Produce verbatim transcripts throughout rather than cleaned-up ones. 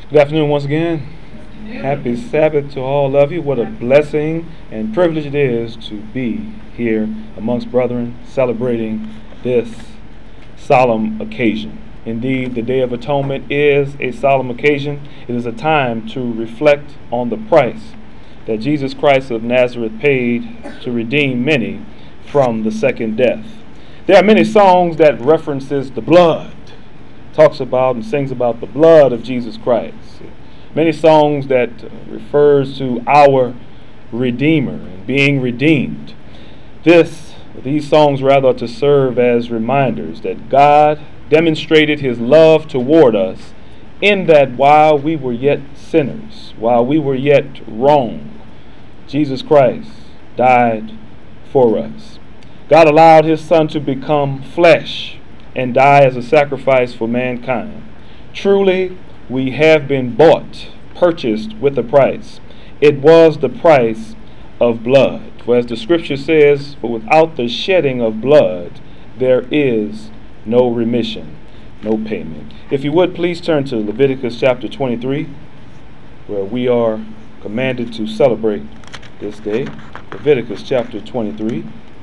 Good afternoon once again. Happy Sabbath to all of you. What a blessing and privilege it is to be here amongst brethren celebrating this solemn occasion. Indeed, the Day of Atonement is a solemn occasion. It is a time to reflect on the price that Jesus Christ of Nazareth paid to redeem many from the second death. There are many songs that references the blood, talks about and sings about the blood of Jesus Christ. Many songs that refers to our Redeemer and being redeemed. This, these songs rather to serve as reminders that God demonstrated his love toward us in that while we were yet sinners, while we were yet wrong, Jesus Christ died for us. God allowed his Son to become flesh and die as a sacrifice for mankind. Truly, we have been bought, purchased with a price. It was the price of blood. For as the scripture says, for without the shedding of blood, there is no remission, no payment. If you would, please turn to Leviticus chapter twenty-three, where we are commanded to celebrate this day. Leviticus chapter twenty-three.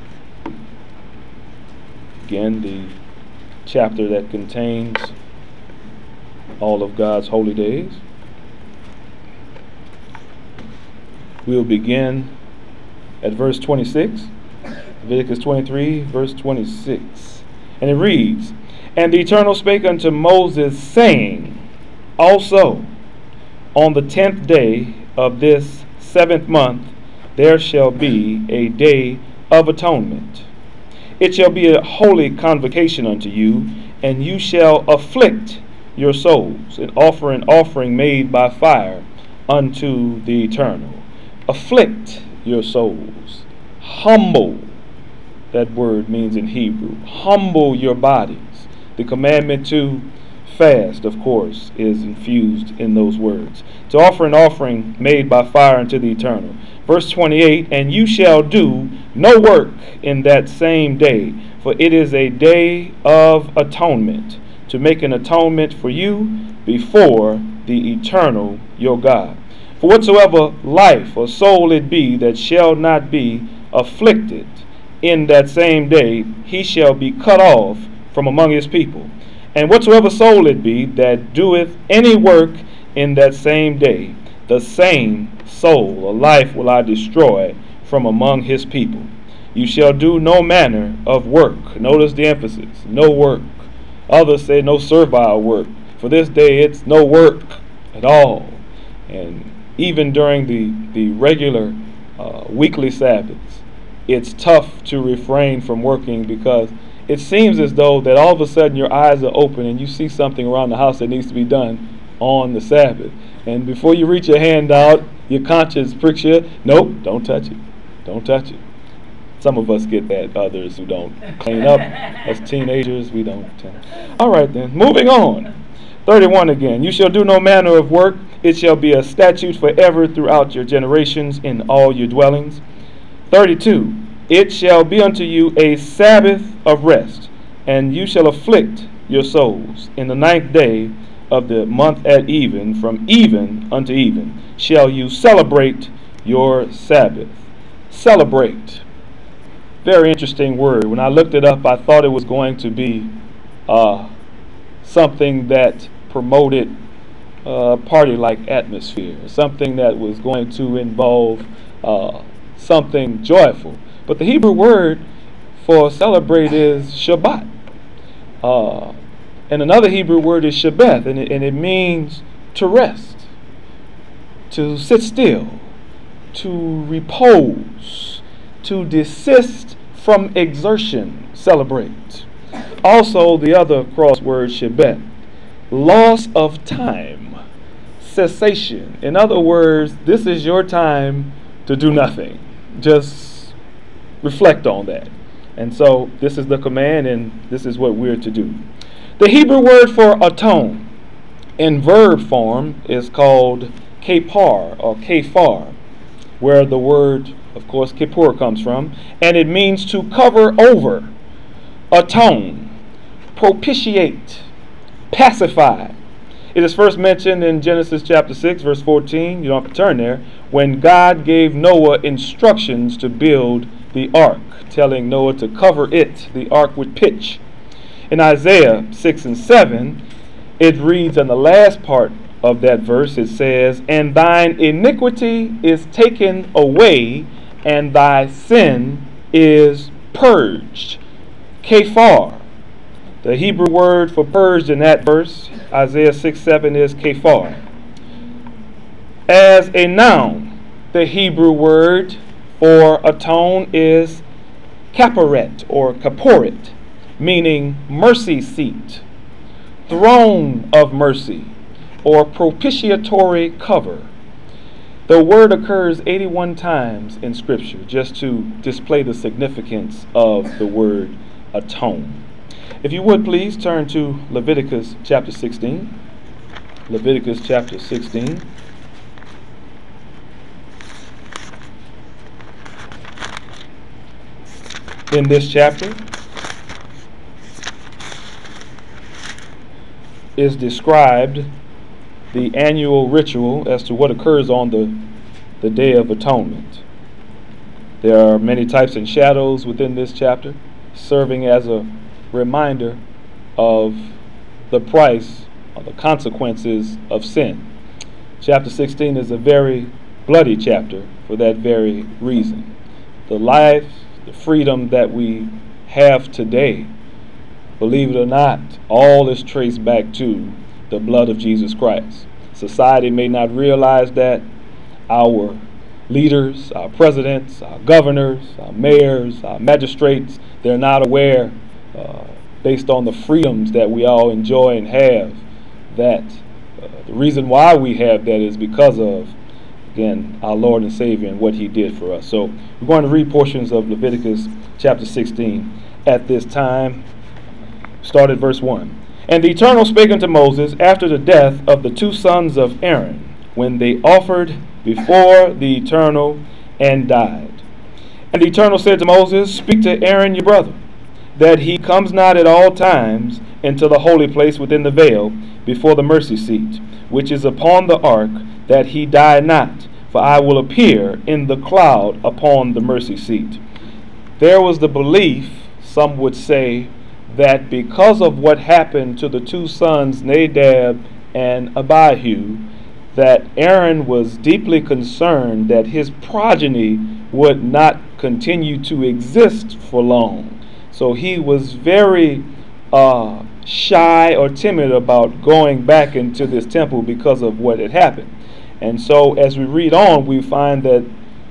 Again, the chapter that contains all of God's holy days. We'll begin at verse twenty-six. Leviticus twenty-three, verse twenty-six. And it reads, And the Eternal spake unto Moses, saying, Also, on the tenth day of this seventh month, there shall be a day of atonement. It shall be a holy convocation unto you, and you shall afflict your souls, and offer an offering made by fire unto the Eternal. Afflict your souls. Humble, that word means in Hebrew. Humble your bodies. The commandment to fast, of course, is infused in those words. To offer an offering made by fire unto the Eternal. Verse twenty-eight, And you shall do no work in that same day, for it is a day of atonement, to make an atonement for you before the Eternal your God. For whatsoever life or soul it be that shall not be afflicted in that same day, he shall be cut off from among his people. And whatsoever soul it be that doeth any work in that same day, the same soul or life will I destroy from among his people. You shall do no manner of work. Notice the emphasis, no work. Others say no servile work. For this day it's no work at all. And even during the, the regular uh, weekly Sabbaths, it's tough to refrain from working because it seems as though that all of a sudden your eyes are open and you see something around the house that needs to be done on the Sabbath. And before you reach your hand out, your conscience pricks you. Nope, don't touch it. Don't touch it. Some of us get that. Others who don't clean up. As teenagers, we don't. All right then, moving on. thirty-one again. You shall do no manner of work. It shall be a statute forever throughout your generations in all your dwellings. thirty-two. It shall be unto you a Sabbath of rest, and you shall afflict your souls. In the ninth day of the month at even, from even unto even, shall you celebrate your Sabbath. Celebrate. Very interesting word. When I looked it up, I thought it was going to be uh, something that promoted a party-like atmosphere, something that was going to involve uh, something joyful. But the Hebrew word for celebrate is Shabbat. Uh, and another Hebrew word is Shabbat, and it, and it means to rest, to sit still, to repose, to desist from exertion, celebrate. Also, the other crossword, Shabbat, loss of time, cessation. In other words, this is your time to do nothing. Just reflect on that. And so this is the command, and this is what we're to do. The Hebrew word for atone in verb form is called kapar or kafar, where the word, of course, kippur comes from, and it means to cover over, atone, propitiate, pacify. It is first mentioned in Genesis chapter six, verse fourteen. You don't have to turn there. When God gave Noah instructions to build the ark, telling Noah to cover it, the ark, with pitch. In Isaiah six and seven, it reads in the last part of that verse, it says, "And thine iniquity is taken away, and thy sin is purged." Kephar. The Hebrew word for purged in that verse, Isaiah six seven, is kephar. As a noun, the Hebrew word for atone is kaparet or kaporet, meaning mercy seat, throne of mercy, or propitiatory cover. The word occurs eighty-one times in Scripture, just to display the significance of the word atone. If you would please turn to Leviticus chapter sixteen. Leviticus chapter sixteen. In this chapter is described the annual ritual as to what occurs on the, the Day of Atonement. There are many types and shadows within this chapter, serving as a reminder of the price or the consequences of sin. Chapter sixteen is a very bloody chapter for that very reason. The life, the freedom that we have today, believe it or not, all is traced back to the blood of Jesus Christ. Society may not realize that. Our leaders, our presidents, our governors, our mayors, our magistrates, they're not aware, uh, based on the freedoms that we all enjoy and have, that uh, the reason why we have that is because of, again, our Lord and Savior and what He did for us. So we're going to read portions of Leviticus chapter sixteen at this time. Start at verse one. "And the Eternal spake unto Moses after the death of the two sons of Aaron, when they offered before the Eternal and died. And the Eternal said to Moses, Speak to Aaron your brother, that he comes not at all times into the holy place within the veil before the mercy seat, which is upon the ark, that he die not, for I will appear in the cloud upon the mercy seat." There was the belief, some would say, that because of what happened to the two sons, Nadab and Abihu, that Aaron was deeply concerned that his progeny would not continue to exist for long. So he was very uh, shy or timid about going back into this temple because of what had happened. And so as we read on, we find that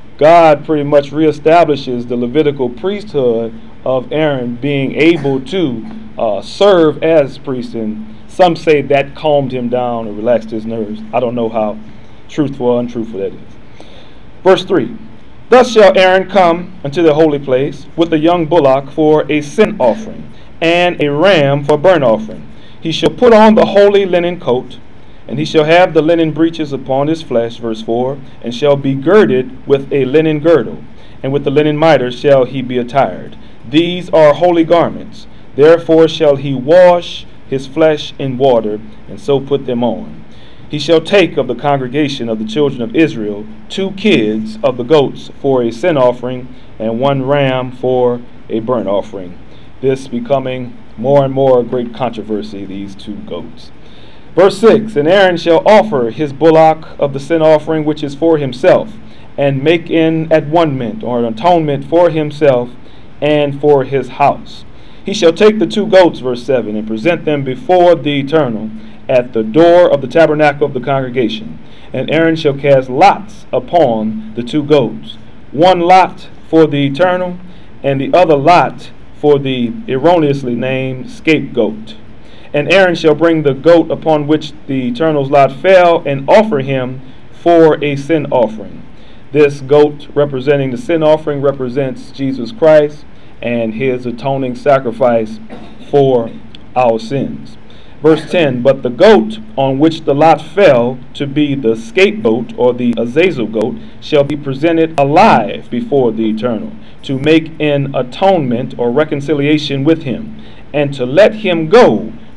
God pretty much reestablishes the Levitical priesthood of Aaron being able to uh, serve as priest, and some say that calmed him down or relaxed his nerves. I don't know how truthful or untruthful that is. Verse three, "Thus shall Aaron come unto the holy place with a young bullock for a sin offering, and a ram for burnt offering. He shall put on the holy linen coat, and he shall have the linen breeches upon his flesh," verse four, "and shall be girded with a linen girdle, and with the linen mitre shall he be attired. These are holy garments. Therefore shall he wash his flesh in water, and so put them on. He shall take of the congregation of the children of Israel two kids of the goats for a sin offering, and one ram for a burnt offering." This becoming more and more a great controversy, these two goats. Verse six, "And Aaron shall offer his bullock of the sin offering which is for himself, and make an adornment or an atonement for himself and for his house. He shall take the two goats," verse seven, "and present them before the Eternal at the door of the tabernacle of the congregation. And Aaron shall cast lots upon the two goats, one lot for the Eternal, and the other lot for the erroneously named scapegoat. And Aaron shall bring the goat upon which the Eternal's lot fell, and offer him for a sin offering." This goat, representing the sin offering, represents Jesus Christ and his atoning sacrifice for our sins. Verse ten, "But the goat on which the lot fell, to be the scapegoat or the Azazel goat, shall be presented alive before the Eternal, to make an atonement or reconciliation with him, and to let him go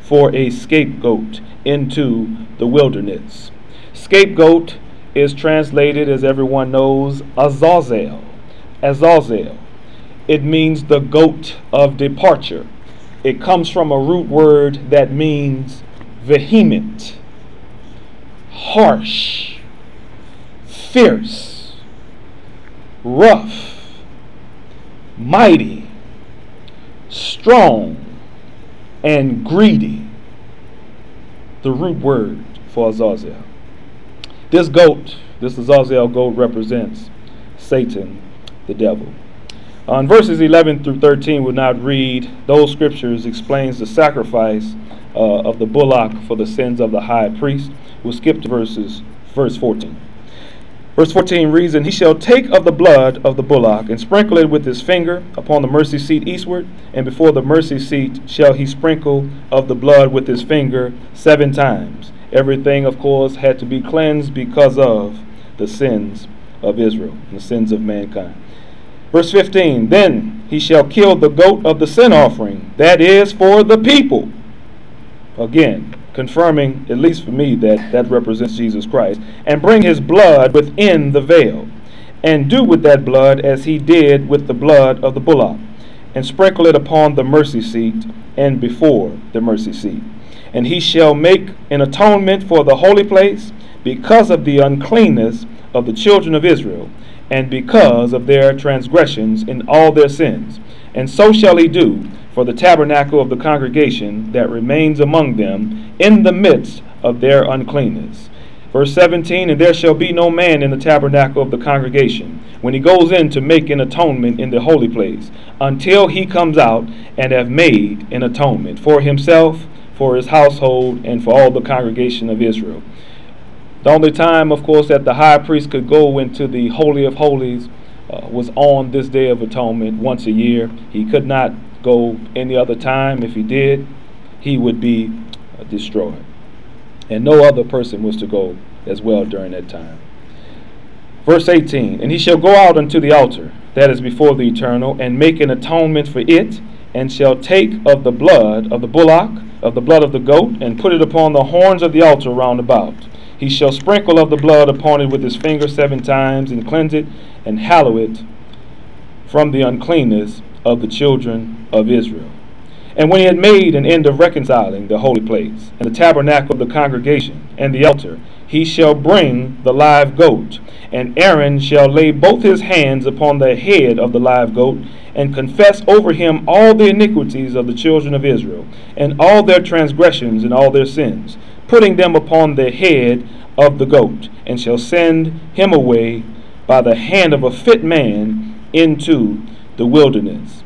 for a scapegoat into the wilderness. Scapegoat is translated, as everyone knows, Azazel. Azazel. It means the goat of departure. It comes from a root word that means vehement, harsh, fierce, rough, mighty, strong, and greedy. The root word for Azazel. This goat, this Azazel goat, represents Satan, the devil. Uh, in verses eleven through thirteen, we'll not read those scriptures, explains the sacrifice uh, of the bullock for the sins of the high priest. We'll skip to verses, verse fourteen. Verse fourteen reads, "And he shall take of the blood of the bullock, and sprinkle it with his finger upon the mercy seat eastward, and before the mercy seat shall he sprinkle of the blood with his finger seven times." Everything, of course, had to be cleansed because of the sins of Israel, the sins of mankind. Verse fifteen, "Then he shall kill the goat of the sin offering, that is for the people." Again, confirming, at least for me, that that represents Jesus Christ. "And bring his blood within the veil, and do with that blood as he did with the blood of the bullock, and sprinkle it upon the mercy seat and before the mercy seat. And he shall make an atonement for the holy place because of the uncleanness of the children of Israel, and because of their transgressions in all their sins. And so shall he do for the tabernacle of the congregation that remains among them in the midst of their uncleanness." Verse seventeen, "And there shall be no man in the tabernacle of the congregation when he goes in to make an atonement in the holy place, until he comes out and have made an atonement for himself, for his household, and for all the congregation of Israel." The only time, of course, that the high priest could go into the Holy of Holies uh, was on this Day of Atonement once a year. He could not go any other time. If he did, he would be uh, destroyed. And no other person was to go as well during that time. Verse eighteen, "And he shall go out unto the altar that is before the eternal, and make an atonement for it, and shall take of the blood of the bullock, of the blood of the goat, and put it upon the horns of the altar round about. He shall sprinkle of the blood upon it with his finger seven times, and cleanse it, and hallow it from the uncleanness of the children of Israel. And when he had made an end of reconciling the holy place, and the tabernacle of the congregation, and the altar, he shall bring the live goat, and Aaron shall lay both his hands upon the head of the live goat, and confess over him all the iniquities of the children of Israel, and all their transgressions and all their sins, putting them upon the head of the goat, and shall send him away by the hand of a fit man into the wilderness."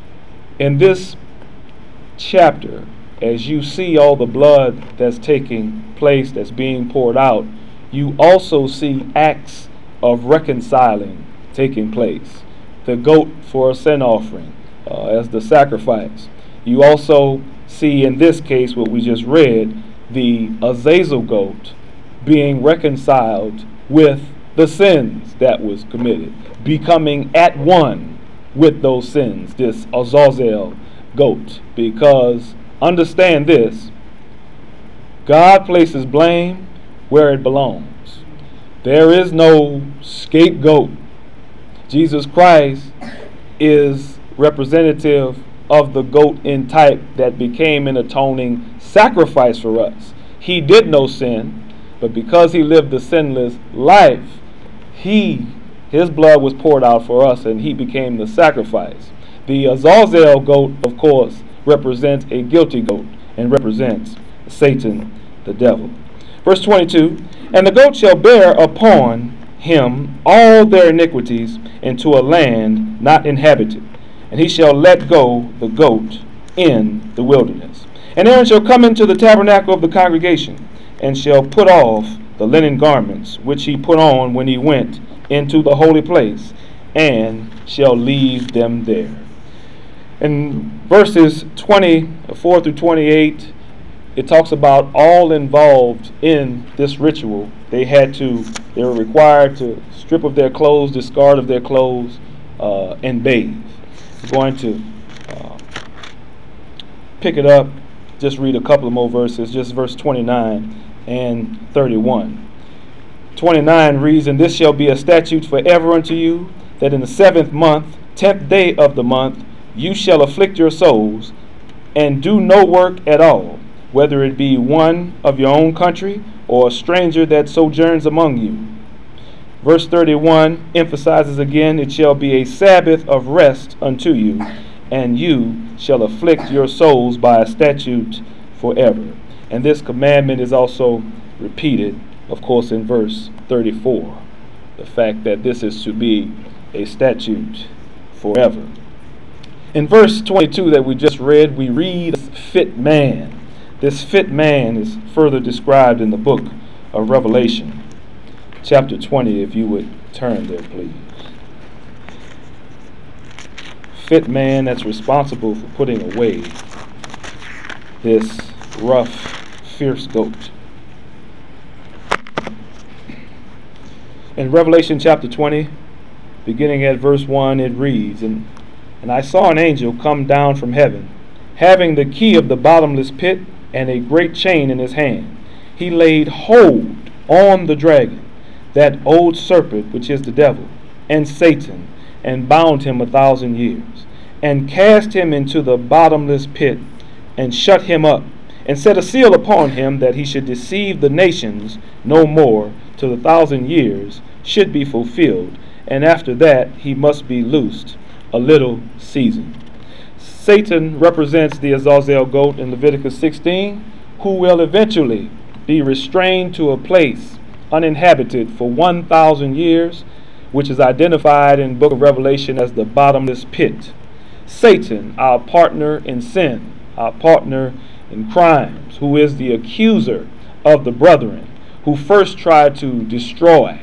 In this chapter, as you see all the blood that's taking place, that's being poured out, you also see acts of reconciling taking place. The goat for a sin offering uh, as the sacrifice. You also see in this case what we just read, the Azazel goat being reconciled with the sins that was committed, becoming at one with those sins, this Azazel goat. Because understand this, God places blame where it belongs. There is no scapegoat. Jesus Christ is representative of the goat in type that became an atoning sacrifice for us. He did no sin, but because he lived the sinless life, he his blood was poured out for us, and he became the sacrifice. The Azazel goat, of course, represents a guilty goat and represents Satan, the devil. Verse twenty-two, "And the goat shall bear upon him all their iniquities into a land not inhabited, and he shall let go the goat in the wilderness. And Aaron shall come into the tabernacle of the congregation, and shall put off the linen garments which he put on when he went into the holy place, and shall leave them there." In verses twenty-four through twenty-eight, it talks about all involved in this ritual. They had to, they were required to strip of their clothes, discard of their clothes, uh, and bathe. I'm going to uh, pick it up just read a couple of more verses, just verse twenty-nine and thirty-one. twenty-nine reads, "And this shall be a statute forever unto you, that in the seventh month, tenth day of the month, you shall afflict your souls, and do no work at all, whether it be one of your own country, or a stranger that sojourns among you." Verse thirty-one emphasizes again, "It shall be a Sabbath of rest unto you, and you shall afflict your souls by a statute forever." And this commandment is also repeated, of course, in verse thirty-four. The fact that this is to be a statute forever. In verse twenty-two that we just read, we read fit man. This fit man is further described in the book of Revelation, chapter twenty, if you would turn there, please. Fit man that's responsible for putting away this rough, fierce goat. In Revelation chapter twenty, beginning at verse one, it reads, and, and I saw an angel come down from heaven, having the key of the bottomless pit and a great chain in his hand. He laid hold on the dragon, that old serpent which is the devil, and Satan, and bound him a thousand years, and cast him into the bottomless pit, and shut him up, and set a seal upon him, that he should deceive the nations no more, till the thousand years should be fulfilled, and after that he must be loosed a little season. Satan represents the Azazel goat in Leviticus sixteen, who will eventually be restrained to a place uninhabited for one thousand years, which is identified in the book of Revelation as the bottomless pit. Satan, our partner in sin, our partner in crimes, who is the accuser of the brethren, who first tried to destroy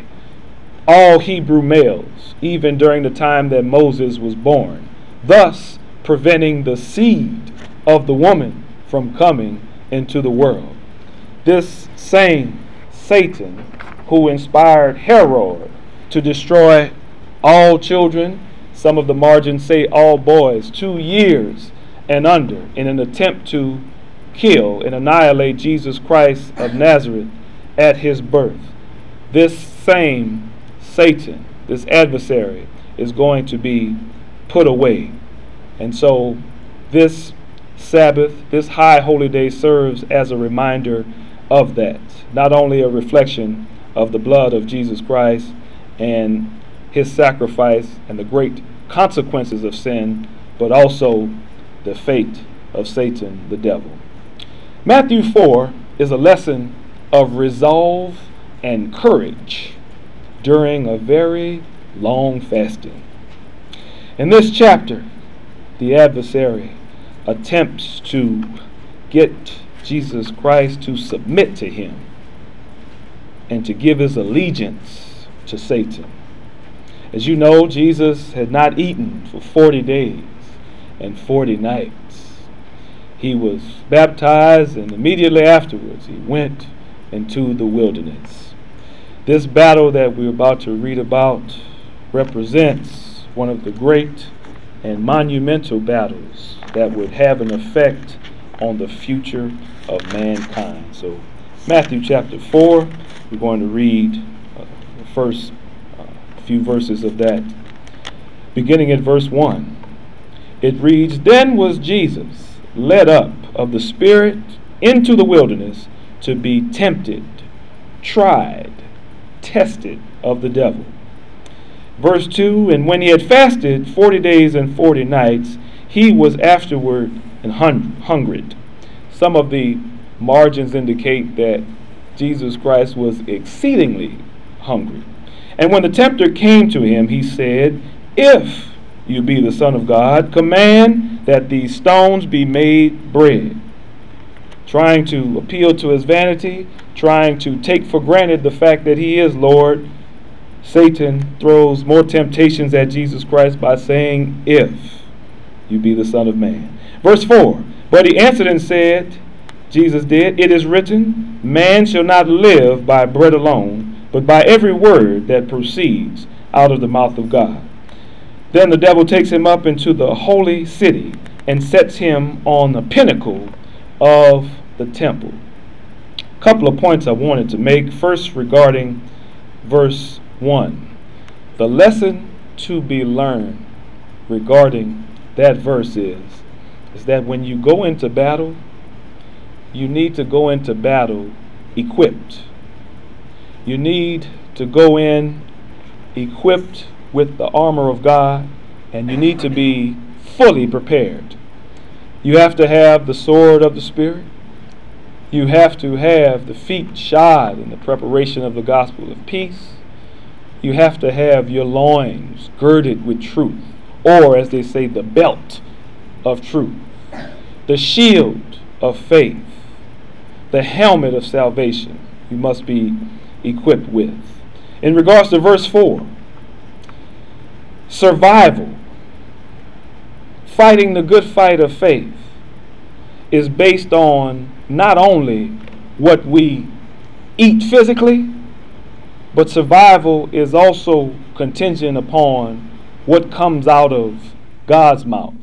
all Hebrew males, even during the time that Moses was born, thus preventing the seed of the woman from coming into the world. This same Satan, who inspired Herod to destroy all children, some of the margins say all boys, two years and under, in an attempt to kill and annihilate Jesus Christ of Nazareth at his birth. This same Satan, this adversary, is going to be put away. And so this Sabbath, this high holy day, serves as a reminder of that. Not only a reflection of the blood of Jesus Christ and his sacrifice and the great consequences of sin, but also the fate of Satan, the devil. Matthew four is a lesson of resolve and courage during a very long fasting. In this chapter, the adversary attempts to get Jesus Christ to submit to him and to give his allegiance to Satan. As you know, Jesus had not eaten for forty days and forty nights. He was baptized, and immediately afterwards he went into the wilderness. This battle that we're about to read about represents one of the great and monumental battles that would have an effect on the future of mankind. So Matthew chapter four, we're going to read uh, the first uh, few verses of that. Beginning at verse one, it reads, Then was Jesus led up of the Spirit into the wilderness to be tempted, tried, tested of the devil. Verse two, And when he had fasted forty days and forty nights, he was afterward and hun- hungered. Some of the margins indicate that Jesus Christ was exceedingly hungry. And when the tempter came to him, he said, If you be the Son of God, command that these stones be made bread. Trying to appeal to his vanity, trying to take for granted the fact that he is Lord, Satan throws more temptations at Jesus Christ by saying, If you be the Son of Man. Verse four, But he answered and said, Jesus did, It is written, Man shall not live by bread alone, but by every word that proceeds out of the mouth of God. Then the devil takes him up into the holy city and sets him on the pinnacle of the temple. A couple of points I wanted to make. First, regarding verse one. The lesson to be learned regarding that verse is, is that when you go into battle, you need to go into battle equipped. You need to go in equipped with the armor of God, and you need to be fully prepared. You have to have the sword of the Spirit. You have to have the feet shod in the preparation of the gospel of peace. You have to have your loins girded with truth, or as they say, the belt of truth, the shield of faith, the helmet of salvation you must be equipped with. In regards to verse four, survival, fighting the good fight of faith, is based on not only what we eat physically, but survival is also contingent upon what comes out of God's mouth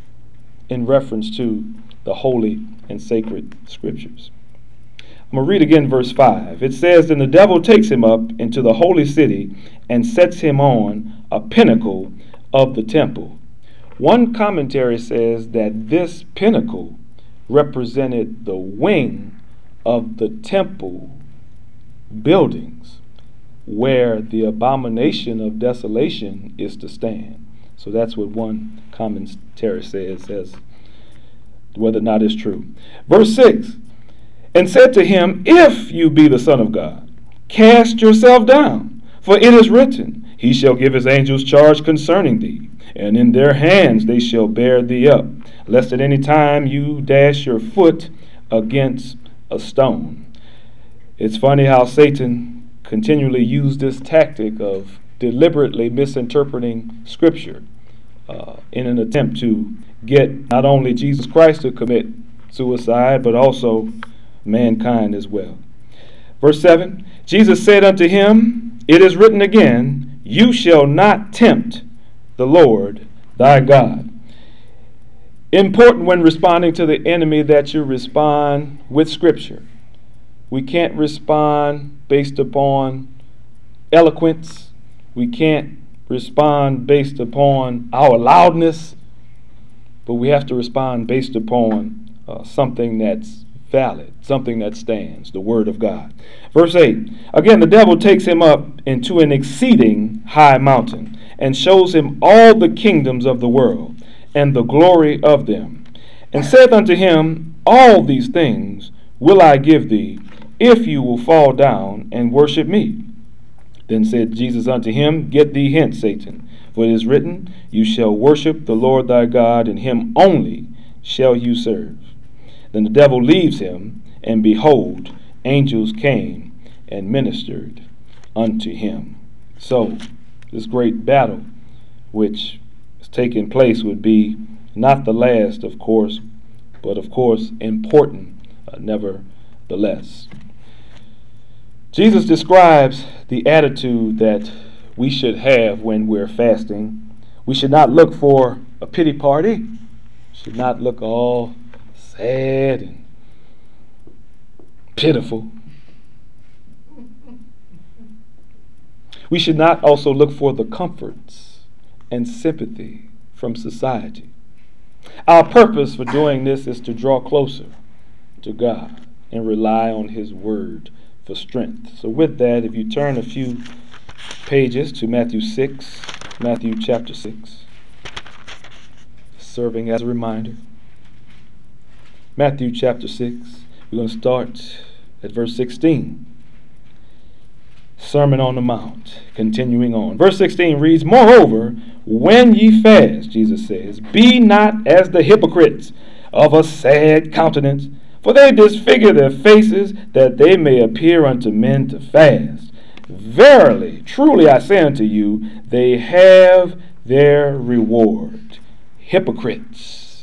in reference to the holy and sacred scriptures. I'm going to read again verse five. It says, "Then the devil takes him up into the holy city and sets him on a pinnacle of the temple." One commentary says that this pinnacle represented the wing of the temple buildings where the abomination of desolation is to stand. So that's what one commentary says, as whether or not it's true. Verse six, "And said to him, If you be the Son of God, cast yourself down, for it is written, He shall give his angels charge concerning thee, and in their hands they shall bear thee up, lest at any time you dash your foot against a stone." It's funny how Satan continually used this tactic of deliberately misinterpreting Scripture uh, in an attempt to get not only Jesus Christ to commit suicide, but also mankind as well. Verse seven, "Jesus said unto him, It is written again, You shall not tempt the Lord thy God." Important when responding to the enemy that you respond with Scripture. We can't respond based upon eloquence. We can't respond based upon our loudness, but we have to respond based upon uh, something that's valid, something that stands, the Word of God. Verse eight, "Again the devil takes him up into an exceeding high mountain, and shows him all the kingdoms of the world, and the glory of them, and saith unto him, All these things will I give thee, if you will fall down and worship me. Then said Jesus unto him, Get thee hence, Satan, for it is written, You shall worship the Lord thy God, and him only shall you serve. Then the devil leaves him, and behold, angels came and ministered unto him." So, this great battle which is taking place would be not the last, of course, but of course important, uh, nevertheless. Jesus describes the attitude that we should have when we're fasting. We should not look for a pity party. Should not look all sad and pitiful. We should not also look for the comforts and sympathy from society. Our purpose for doing this is to draw closer to God and rely on His Word for strength. So with that, if you turn a few pages to Matthew six, Matthew chapter six, serving as a reminder. Matthew chapter six, we're going to start at verse sixteen. Sermon on the Mount, continuing on. Verse sixteen reads, "Moreover, when ye fast," Jesus says, "be not as the hypocrites of a sad countenance, for they disfigure their faces, that they may appear unto men to fast. Verily, truly I say unto you, they have their reward." Hypocrites.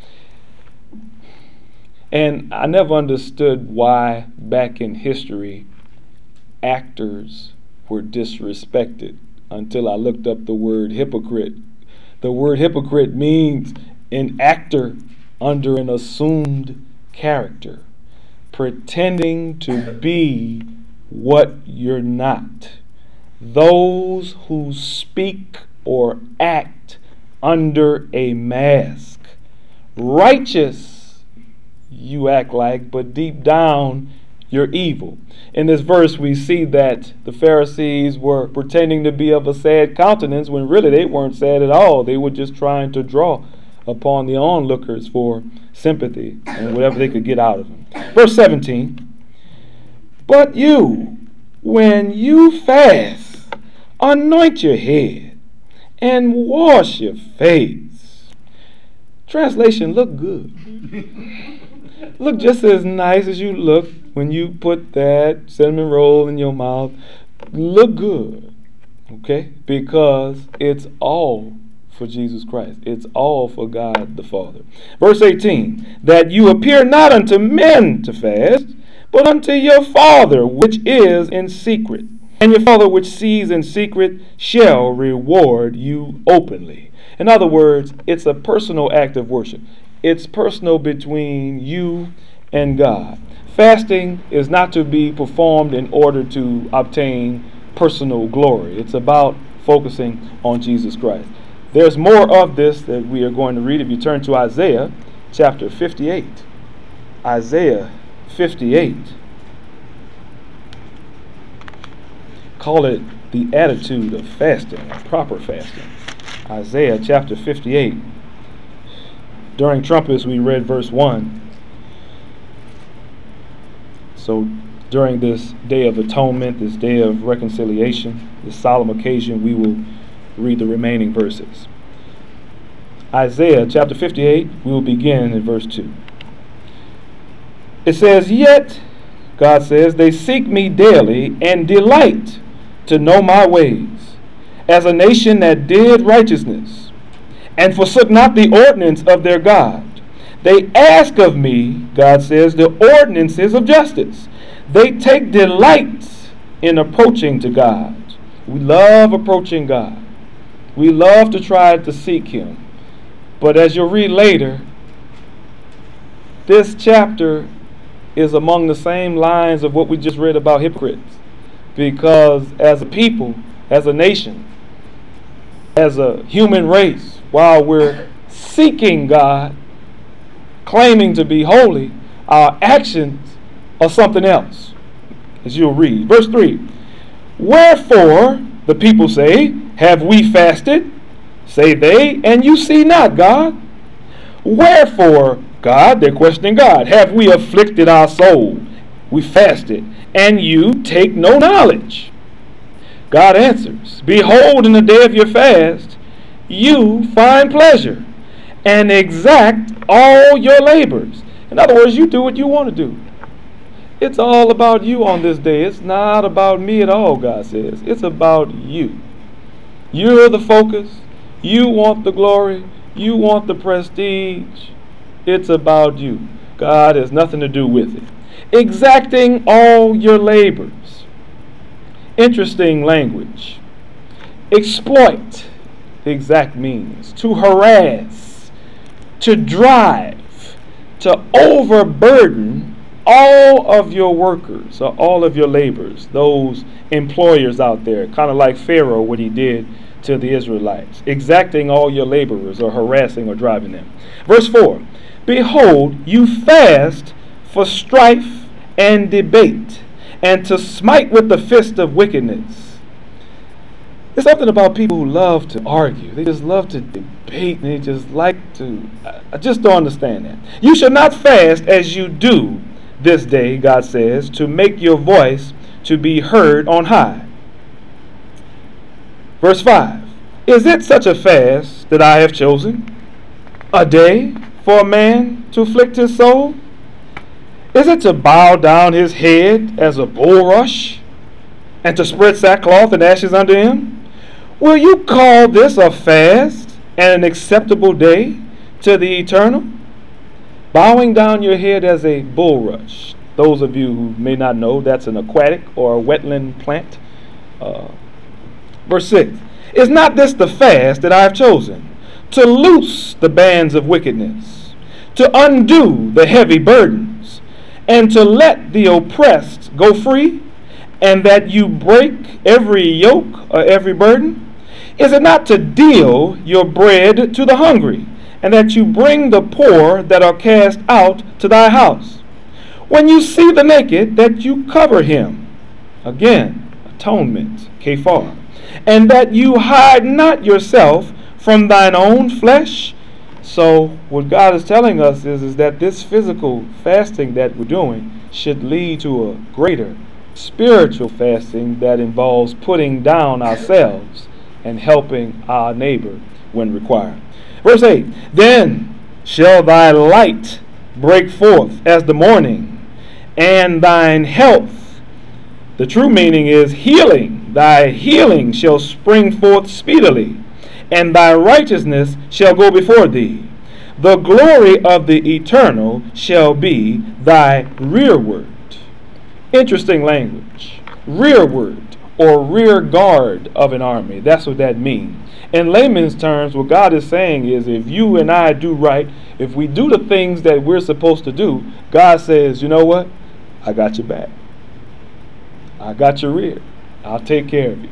And I never understood why back in history actors were disrespected until I looked up the word hypocrite. The word hypocrite means an actor under an assumed character, pretending to be what you're not. Those who speak or act under a mask. Righteous, you act like, but deep down, you're evil. In this verse, we see that the Pharisees were pretending to be of a sad countenance when really they weren't sad at all. They were just trying to draw upon the onlookers for sympathy and whatever they could get out of them. Verse seventeen, but you, when you fast, anoint your head and wash your face. Translation, look good. Look just as nice as you look when you put that cinnamon roll in your mouth. Look good, okay? Because it's all for Jesus Christ. It's all for God the Father. Verse eighteen, that you appear not unto men to fast, but unto your Father which is in secret. And your Father which sees in secret shall reward you openly. In other words, it's a personal act of worship. It's personal between you and God. Fasting is not to be performed in order to obtain personal glory. It's about focusing on Jesus Christ. There's more of this that we are going to read if you turn to Isaiah chapter fifty-eight. Isaiah fifty-eight. Call it the attitude of fasting, proper fasting. Isaiah chapter fifty-eight. During trumpets we read verse one. So during this day of atonement, this day of reconciliation, this solemn occasion, we will read the remaining verses. Isaiah chapter fifty-eight, we will begin in verse two. It says, yet, God says, they seek me daily and delight to know my ways, as a nation that did righteousness, and forsook not the ordinance of their God. They ask of me, God says, the ordinances of justice. They take delight in approaching to God. We love approaching God. We love to try to seek Him. But as you'll read later, this chapter is among the same lines of what we just read about hypocrites. Because as a people, as a nation, as a human race, while we're seeking God, claiming to be holy, our actions are something else. As you'll read. Verse three. Wherefore, the people say, have we fasted? Say they, and you see not, God. Wherefore, God, they're questioning God, have we afflicted our soul? We fasted, and you take no knowledge. God answers, behold, in the day of your fast, you find pleasure and exact all your labors. In other words, you do what you want to do. It's all about you on this day. It's not about me at all, God says. It's about you. You're the focus. You want the glory. You want the prestige. It's about you. God has nothing to do with it. Exacting all your labors. Interesting language. Exploit. Exact means to harass, to drive, to overburden all of your workers or all of your laborers, those employers out there, kind of like Pharaoh, what he did to the Israelites, exacting all your laborers or harassing or driving them. Verse four, behold, you fast for strife and debate, and to smite with the fist of wickedness. There's something about people who love to argue. They just love to debate, and they just like to, I just don't understand that. You shall not fast as you do this day, God says, to make your voice to be heard on high. Verse five, is it such a fast that I have chosen? A day for a man to afflict his soul? Is it to bow down his head as a bulrush, and to spread sackcloth and ashes under him? Will you call this a fast and an acceptable day to the Eternal? Bowing down your head as a bulrush. Those of you who may not know, that's an aquatic or a wetland plant. Uh, verse six. Is not this the fast that I have chosen? To loose the bands of wickedness, to undo the heavy burdens, and to let the oppressed go free, and that you break every yoke or every burden? Is it not to deal your bread to the hungry, and that you bring the poor that are cast out to thy house? When you see the naked, that you cover him. Again, atonement, kafar. And that you hide not yourself from thine own flesh. So what God is telling us is, is that this physical fasting that we're doing should lead to a greater spiritual fasting that involves putting down ourselves and helping our neighbor when required. Verse eight, then shall thy light break forth as the morning, and thine health, the true meaning is healing, thy healing shall spring forth speedily, and thy righteousness shall go before thee. The glory of the eternal shall be thy rearward. Interesting language. Rearward, or rear guard of an army. That's what that means. In layman's terms, what God is saying is, if you and I do right, if we do the things that we're supposed to do, God says, you know what? I got your back. I got your rear. I'll take care of you.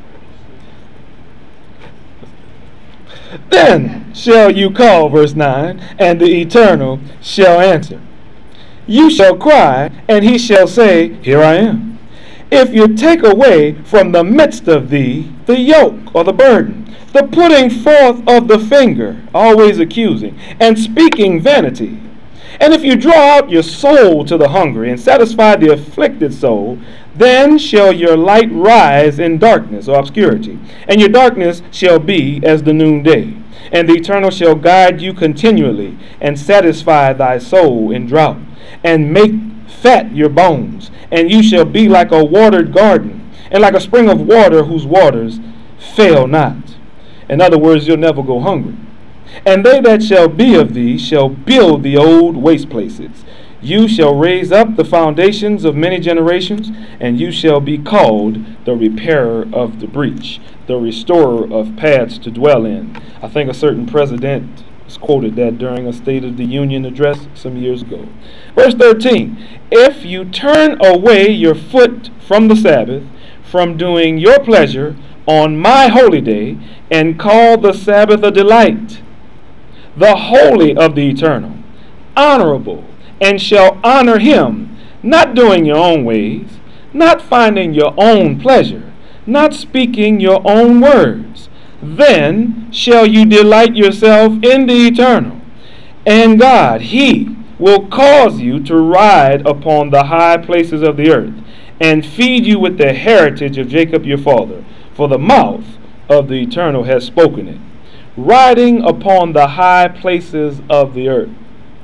Then shall you call, verse nine, and the Eternal shall answer. You shall cry, and he shall say, here I am. If you take away from the midst of thee the yoke or the burden, the putting forth of the finger, always accusing, and speaking vanity, and if you draw out your soul to the hungry and satisfy the afflicted soul, then shall your light rise in darkness or obscurity, and your darkness shall be as the noonday. And the Eternal shall guide you continually, and satisfy thy soul in drought, and make fat your bones, and you shall be like a watered garden, and like a spring of water whose waters fail not. In other words, you'll never go hungry. And they that shall be of thee shall build the old waste places. You shall raise up the foundations of many generations, and you shall be called the repairer of the breach, the restorer of paths to dwell in. I think a certain president was quoted that during a State of the Union address some years ago. Verse thirteen, if you turn away your foot from the Sabbath, from doing your pleasure on my holy day, and call the Sabbath a delight, the holy of the Eternal, honorable, and shall honor him, not doing your own ways, not finding your own pleasure, not speaking your own words, then shall you delight yourself in the Eternal. And God, he will cause you to ride upon the high places of the earth, and feed you with the heritage of Jacob your father, for the mouth of the Eternal has spoken it. Riding upon the high places of the earth.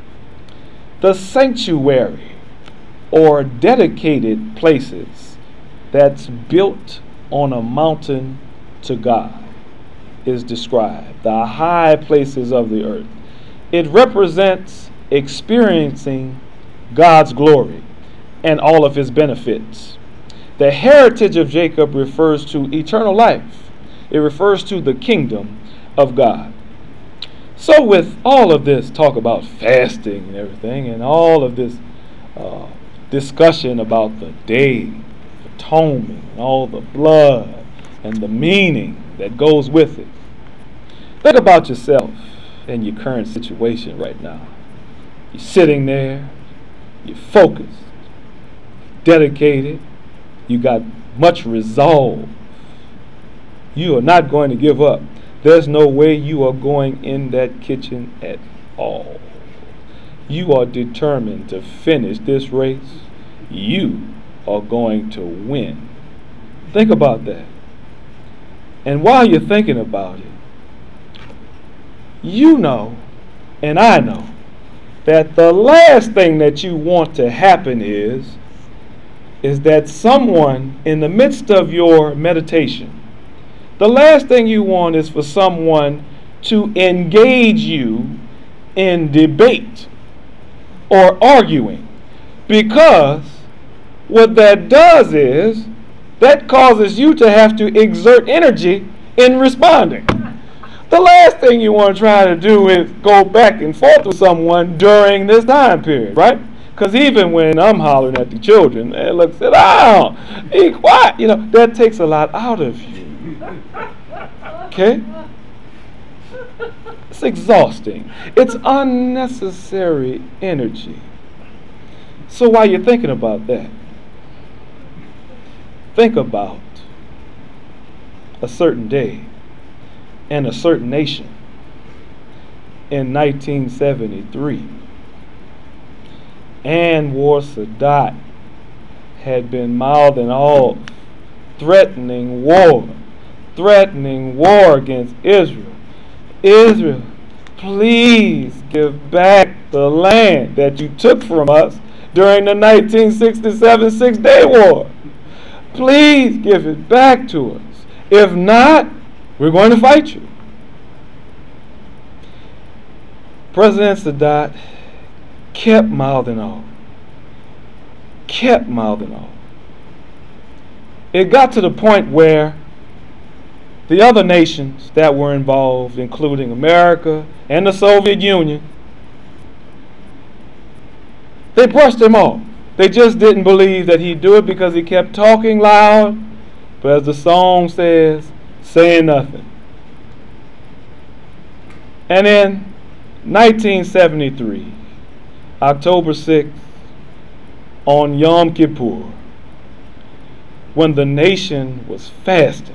The sanctuary, or dedicated places that's built on a mountain to God, is described. The high places of the earth. It represents experiencing God's glory and all of his benefits. The heritage of Jacob refers to eternal life. It refers to the kingdom of God. So with all of this talk about fasting and everything, and all of this uh, discussion about the day of atonement, and all the blood and the meaning that goes with it, think about yourself and your current situation right now. You're sitting there, you're focused, dedicated, you got much resolve. You are not going to give up. There's no way you are going in that kitchen at all. You are determined to finish this race. You are going to win. Think about that. And while you're thinking about it, you know, and I know, that the last thing that you want to happen is, is that someone in the midst of your meditation, the last thing you want is for someone to engage you in debate or arguing, because what that does is that causes you to have to exert energy in responding. The last thing you want to try to do is go back and forth with someone during this time period, right? Because even when I'm hollering at the children, they look, sit down, be quiet. You know, that takes a lot out of you. Okay? It's exhausting. It's unnecessary energy. So while you're thinking about that, think about a certain day and a certain nation in nineteen seventy-three. Anwar Sadat had been mouthing off, threatening war, threatening war against Israel. Israel, please give back the land that you took from us during the nineteen sixty-seven Six-Day War. Please give it back to us. If not, we're going to fight you. President Sadat kept mouthing off. Kept mouthing off. It got to the point where the other nations that were involved, including America and the Soviet Union, they brushed him off. They just didn't believe that he'd do it because he kept talking loud, but as the song says, saying nothing. And in nineteen seventy-three, October sixth, on Yom Kippur, when the nation was fasting,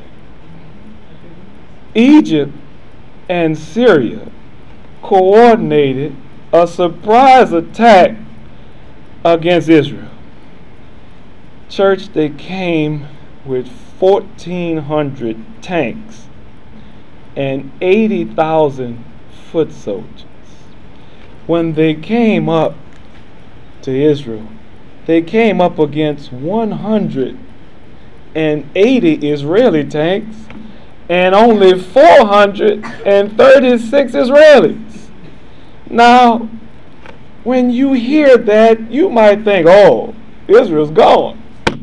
Egypt and Syria coordinated a surprise attack against Israel. Church, they came with fourteen hundred tanks and eighty thousand foot soldiers. When they came up to Israel, they came up against one hundred eighty Israeli tanks and only four hundred thirty-six Israelis. Now, when you hear that, you might think, oh, Israel's gone.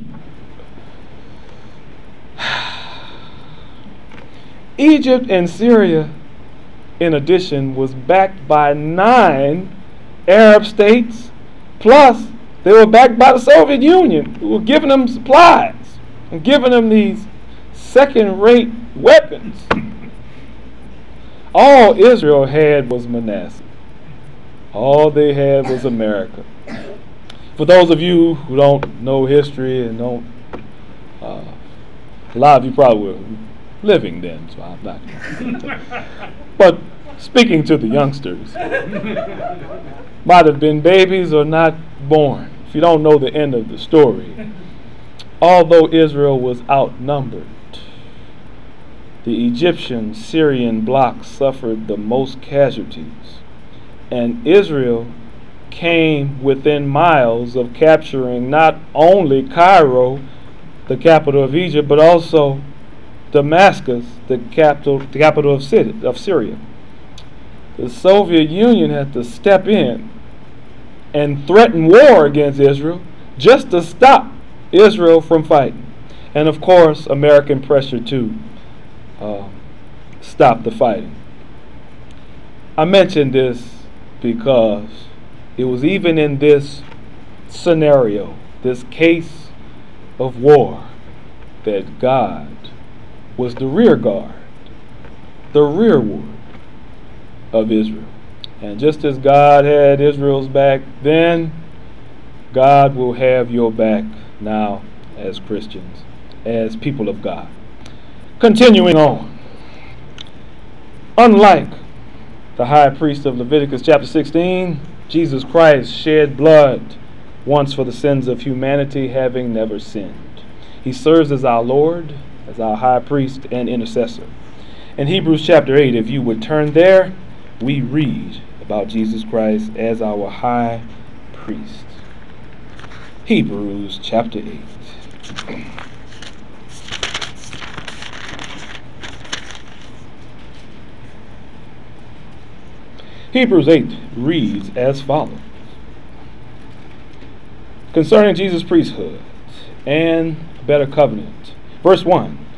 Egypt and Syria, in addition, was backed by nine Arab states, plus they were backed by the Soviet Union, who were giving them supplies and giving them these second-rate weapons. All Israel had was Manasseh. All they had was America. For those of you who don't know history and don't, uh, a lot of you probably were living then, so I'm not. But speaking to the youngsters, might have been babies or not born, if you don't know the end of the story. Although Israel was outnumbered, the Egyptian-Syrian bloc suffered the most casualties, and Israel came within miles of capturing not only Cairo, the capital of Egypt, but also Damascus, the capital, the capital of, Syria, of Syria. The Soviet Union had to step in and threaten war against Israel just to stop Israel from fighting. And of course, American pressure to uh, stop the fighting. I mentioned this because it was even in this scenario, this case of war, that God was the rear guard, the rearward of Israel. And just as God had Israel's back then, God will have your back now as Christians, as people of God. Continuing on, unlike the high priest of Leviticus chapter sixteen, Jesus Christ shed blood once for the sins of humanity, having never sinned. He serves as our Lord, as our high priest and intercessor. In Hebrews chapter eight, if you would turn there, we read about Jesus Christ as our high priest. Hebrews chapter eight. Hebrews eight reads as follows. Concerning Jesus' priesthood and better covenant. Verse one.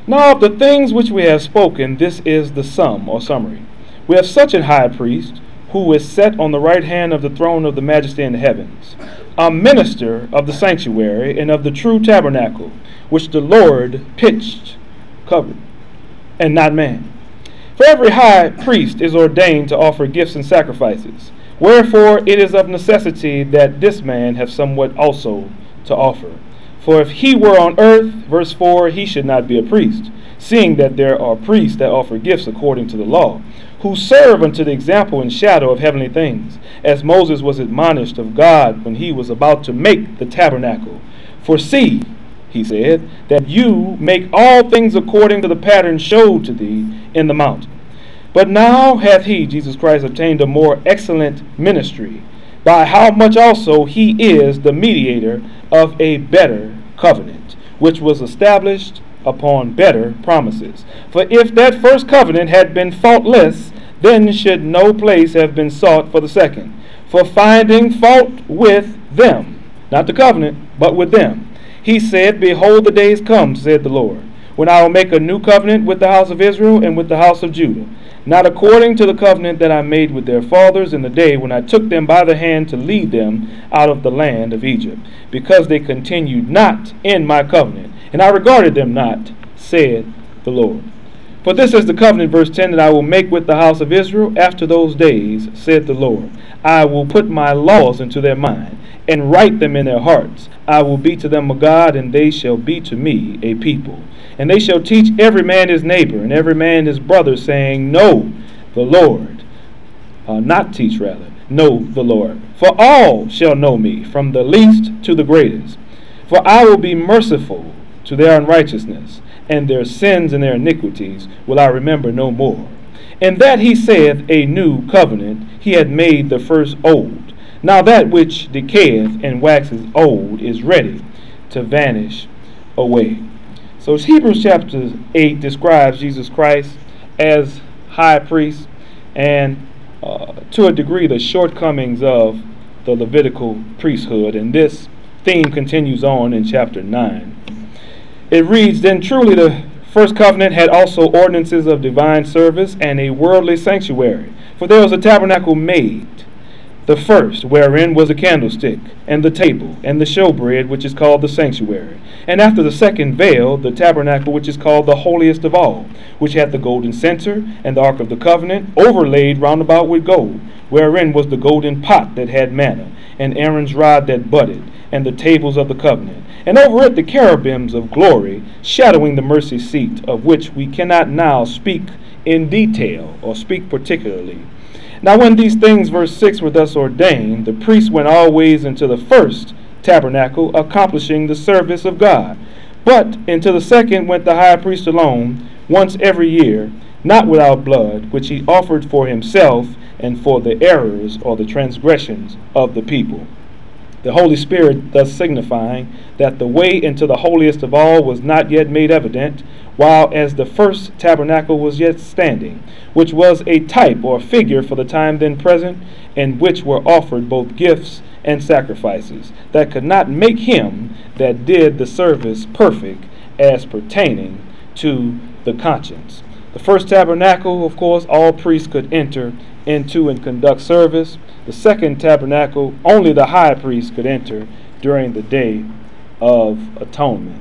Now of the things which we have spoken, this is the sum or summary. We have such a high priest, who is set on the right hand of the throne of the majesty in the heavens, a minister of the sanctuary and of the true tabernacle, which the Lord pitched, covered, and not man. For every high priest is ordained to offer gifts and sacrifices. Wherefore it is of necessity that this man have somewhat also to offer. For if he were on earth, verse four, he should not be a priest, seeing that there are priests that offer gifts according to the law, who serve unto the example and shadow of heavenly things, as Moses was admonished of God when he was about to make the tabernacle. For see, he said, that you make all things according to the pattern showed to thee in the mountain. But now hath he, Jesus Christ, obtained a more excellent ministry, by how much also he is the mediator of a better covenant, which was established upon better promises. For if that first covenant had been faultless, then should no place have been sought for the second, for finding fault with them, not the covenant, but with them. He said, Behold, the days come, said the Lord, when I will make a new covenant with the house of Israel and with the house of Judah, not according to the covenant that I made with their fathers in the day when I took them by the hand to lead them out of the land of Egypt, because they continued not in my covenant, and I regarded them not, said the Lord. For this is the covenant, verse ten, that I will make with the house of Israel after those days, said the Lord. I will put my laws into their mind, and write them in their hearts. I will be to them a God, and they shall be to me a people. And they shall teach every man his neighbor, and every man his brother, saying, Know the Lord. Uh, not teach, rather. Know the Lord. For all shall know me, from the least to the greatest. For I will be merciful to their unrighteousness, and their sins and their iniquities will I remember no more. And that he saith a new covenant, he had made the first old. Now that which decayeth and waxes old is ready to vanish away. So Hebrews chapter eight describes Jesus Christ as high priest, and uh, to a degree the shortcomings of the Levitical priesthood. And this theme continues on in chapter nine. It reads, Then truly the first covenant had also ordinances of divine service and a worldly sanctuary. For there was a tabernacle made, the first, wherein was a candlestick, and the table, and the showbread, which is called the sanctuary. And after the second veil, the tabernacle, which is called the holiest of all, which had the golden censer, and the ark of the covenant, overlaid round about with gold, wherein was the golden pot that had manna, and Aaron's rod that budded, and the tables of the covenant. And over it the cherubims of glory, shadowing the mercy seat, of which we cannot now speak in detail, or speak particularly. Now when these things, verse six, were thus ordained, the priest went always into the first tabernacle, accomplishing the service of God. But into the second went the high priest alone, once every year, not without blood, which he offered for himself and for the errors or the transgressions of the people. The Holy Spirit thus signifying that the way into the holiest of all was not yet made evident, while as the first tabernacle was yet standing, which was a type or figure for the time then present, in which were offered both gifts and sacrifices, that could not make him that did the service perfect as pertaining to the conscience. The first tabernacle, of course, all priests could enter into and conduct service. The second tabernacle, only the high priest could enter during the day of atonement.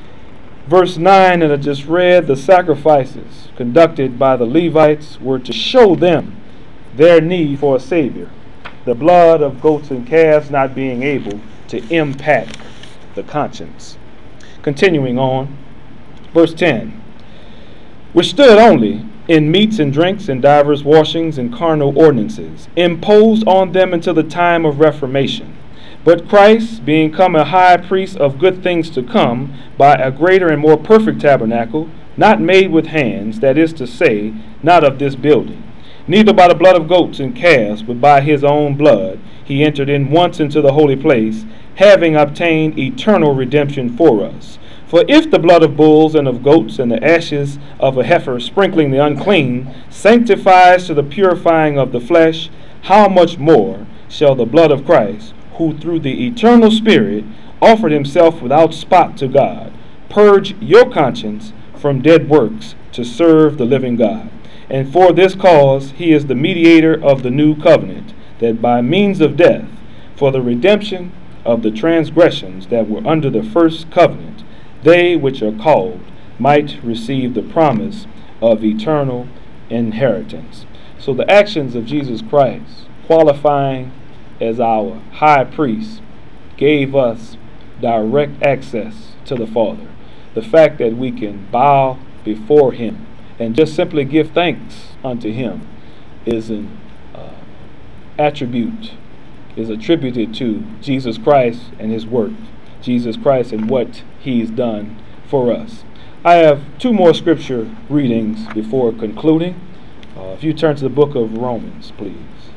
Verse nine that I just read, the sacrifices conducted by the Levites were to show them their need for a Savior, the blood of goats and calves not being able to impact the conscience. Continuing on, verse ten, which stood only in meats and drinks and divers washings and carnal ordinances, imposed on them until the time of Reformation. But Christ, being come a high priest of good things to come, by a greater and more perfect tabernacle, not made with hands, that is to say, not of this building, neither by the blood of goats and calves, but by his own blood, he entered in once into the holy place, having obtained eternal redemption for us. For if the blood of bulls and of goats and the ashes of a heifer sprinkling the unclean sanctifies to the purifying of the flesh, how much more shall the blood of Christ, who through the eternal Spirit offered himself without spot to God, purge your conscience from dead works to serve the living God. And for this cause he is the mediator of the new covenant, that by means of death, for the redemption of the transgressions that were under the first covenant, they which are called might receive the promise of eternal inheritance. So the actions of Jesus Christ, qualifying as our high priest, gave us direct access to the Father. The fact that we can bow before him and just simply give thanks unto him is an uh, attribute, is attributed to Jesus Christ and his work, Jesus Christ and what he's done for us. I have two more scripture readings before concluding. Uh, if you turn to the book of Romans, please.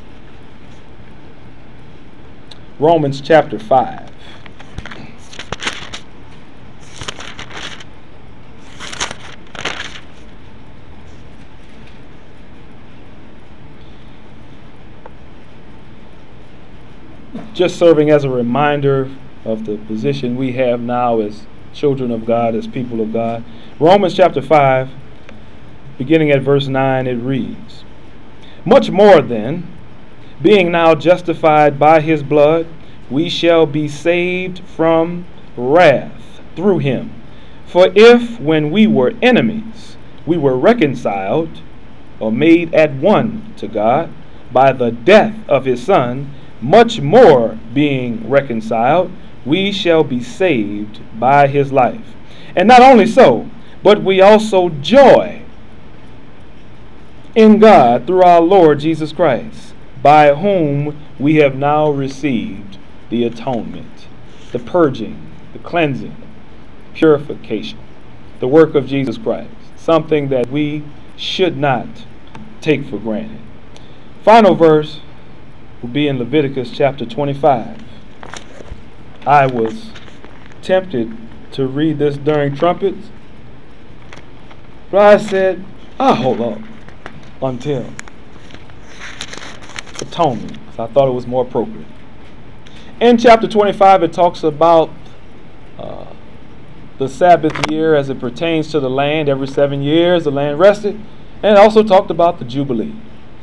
Romans chapter five. Just serving as a reminder of the position we have now as children of God, as people of God. Romans chapter five, beginning at verse nine, it reads, "Much more then, being now justified by his blood, we shall be saved from wrath through him. For if, when we were enemies, we were reconciled or made at one to God by the death of his Son, much more being reconciled, we shall be saved by his life. And not only so, but we also joy in God through our Lord Jesus Christ, by whom we have now received the atonement," the purging, the cleansing, purification, the work of Jesus Christ, something that we should not take for granted. Final verse will be in Leviticus chapter twenty-five. I was tempted to read this during trumpets, but I said, I'll hold up until atonement, because I thought it was more appropriate. In chapter twenty-five, it talks about uh, the Sabbath year as it pertains to the land. Every seven years, the land rested. And it also talked about the Jubilee.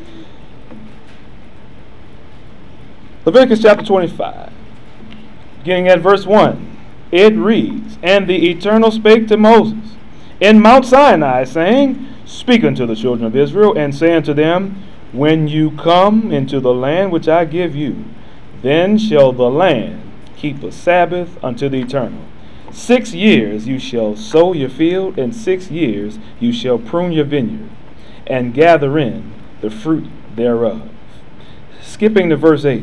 Leviticus chapter twenty-five, beginning at verse one, it reads, "And the Eternal spake to Moses in Mount Sinai, saying, Speak unto the children of Israel, and say unto them, When you come into the land which I give you, then shall the land keep a Sabbath unto the Eternal. Six years you shall sow your field, and six years you shall prune your vineyard, and gather in the fruit thereof." Skipping to verse eight,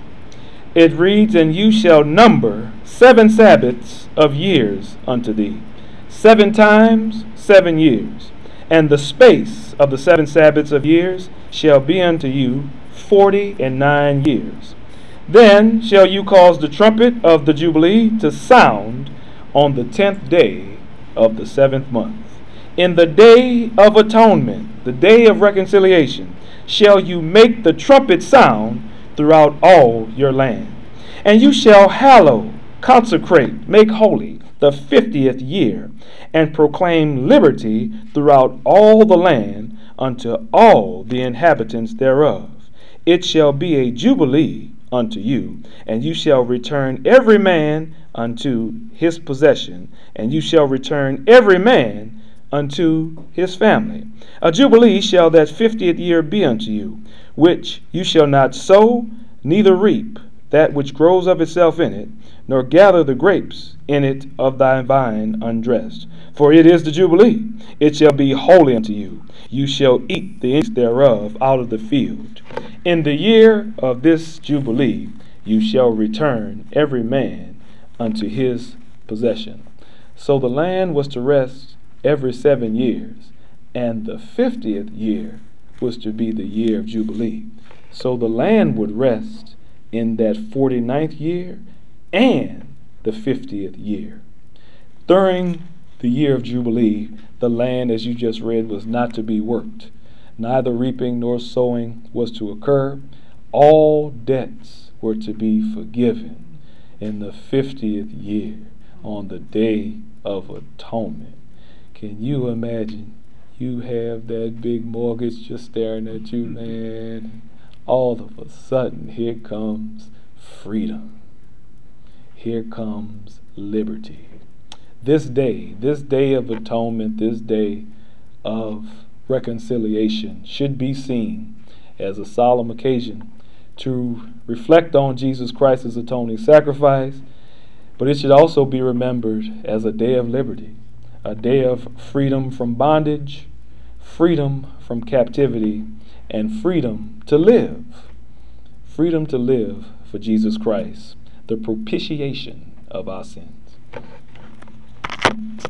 it reads, "And you shall number seven Sabbaths of years unto thee, seven times seven years. And the space of the seven Sabbaths of years shall be unto you forty and nine years. Then shall you cause the trumpet of the Jubilee to sound on the tenth day of the seventh month. In the day of atonement, the day of reconciliation, shall you make the trumpet sound throughout all your land. And you shall hallow, consecrate, make holy the fiftieth year, and proclaim liberty throughout all the land unto all the inhabitants thereof. It shall be a jubilee unto you, and you shall return every man unto his possession, and you shall return every man unto his family. A jubilee shall that fiftieth year be unto you, which you shall not sow, neither reap that which grows of itself in it, nor gather the grapes in it of thy vine undressed. For it is the Jubilee. It shall be holy unto you. You shall eat the increase thereof out of the field. In the year of this Jubilee you shall return every man unto his possession." So the land was to rest every seven years, and the fiftieth year was to be the year of Jubilee. So the land would rest in that forty-ninth year and the fiftieth year. During the year of Jubilee, the land, as you just read, was not to be worked. Neither reaping nor sowing was to occur. All debts were to be forgiven in the fiftieth year on the Day of Atonement. Can you imagine? You have that big mortgage just staring at you, man. All of a sudden, here comes freedom. Here comes liberty. This day, this day of atonement, this day of reconciliation should be seen as a solemn occasion to reflect on Jesus Christ's atoning sacrifice, but it should also be remembered as a day of liberty, a day of freedom from bondage, freedom from captivity, and freedom to live. Freedom to live for Jesus Christ, the propitiation of our sins.